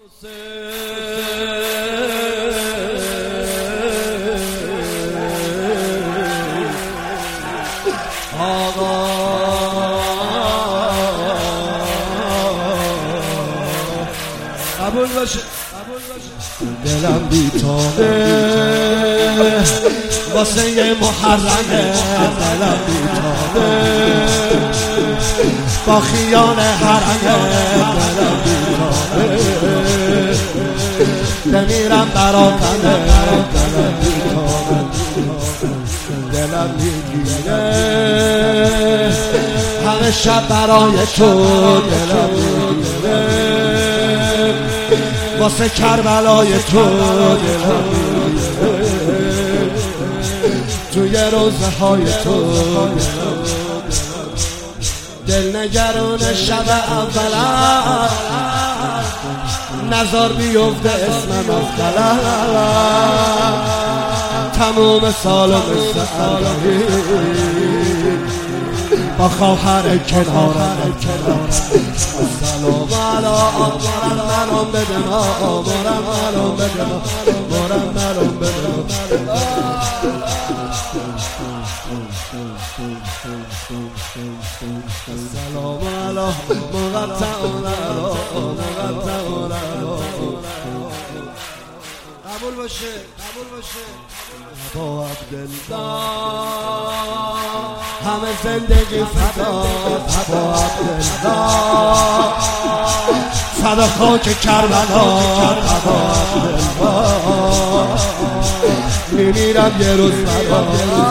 قبول باشه دلم بیتابه واسه یه محرمه، دلم بیتابه با خیال حرمه، دلم بیتابه بمیرم براتنه، دلم بیتابه دلم میگیره همه شب برای تو، دلم میگیره واسه کربلای تو، دلم میگیره توی روزه های تو، دل نگرون شب اولا نظر بیفته اسمم از قلم تموم سال مثل علی با خواهر کنارم سلام علا آمارم منم بده ما، آمارم منم بده ما، آمارم منم بده ما سلام علا مقطعون علا مقطعون علا قبول باشه قبول باشه با عبدالله همه زندگی فدا، با عبدالله فدا خاک کربلا، با عبدالله میمیرم یه روز فدا،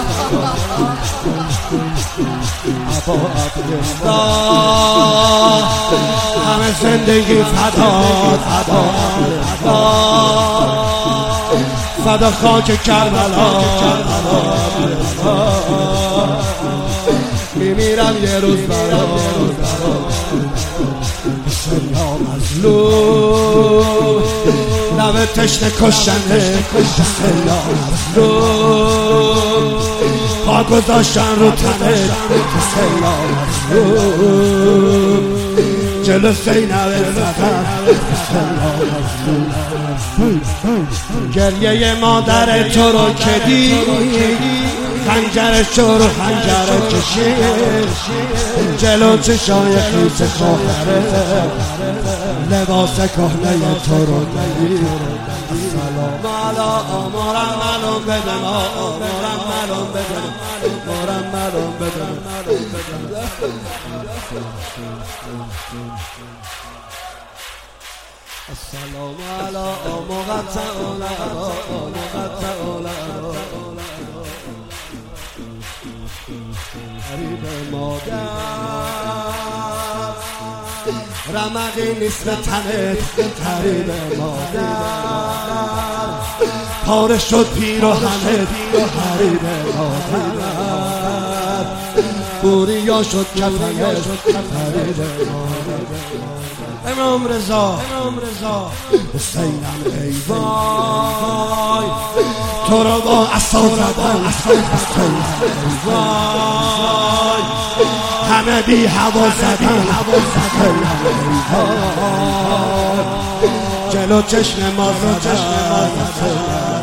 با عبدالله همه زندگی فدا، با عبدالله فدا خاک کربلا، میمیرم یه روز برا سلا مظلوم لب تشنه کشنده، سلا مظلوم پا گذاشتن رو تنه، سلا مظلوم جلو سینه زدن، سلا مظلوم گریه مادر تو رو که دید خنجرش رو خنجر کشید جلو چشای خیس خواهره لباس کهنه تو رو دید سلام علا آمارم منم بده ما، آمارم منم بده ما، آمارم منم بده ما السلام علا مقطعون علا مقطعون علا حریب مادر رمقی نیست به تنت، حریب مادر پاره شد پیر و همه، حریب مادر بوریا شد کفنت، حریب مادر امام رضا حسینم ای وای تو رو با عصا زدن، حسینم ای وای همه بی هوا زدن، حسینم ای وای جلو چشم ما زدن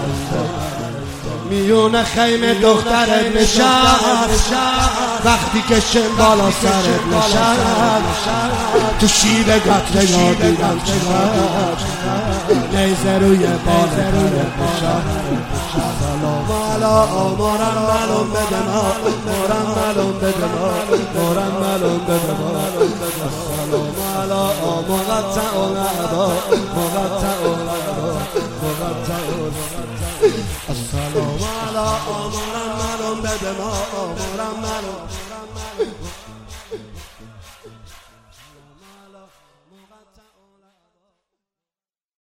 میون خیمه دخترت نشست وقتی که شم بالا سرت نشست تو شیب قتل یادیدم چقدر نیزه روی بازرت نشست سلام علا آمارم ملوم بده ما، آمارم ملوم بده ما، آمارم ملوم بده ما سلام علا مقطعون علا مقطعون علا مقطعون السلام علا آمارم ملوم بده ما، آمارم ملوم